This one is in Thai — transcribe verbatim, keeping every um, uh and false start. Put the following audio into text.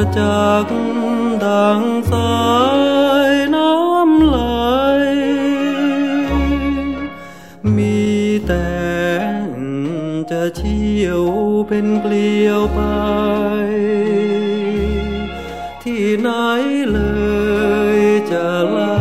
ประจักษ์ดังสายน้ำไหลมีแต่จะเชี่ยวเป็นเกลียวไปที่ไหนเลยจะลา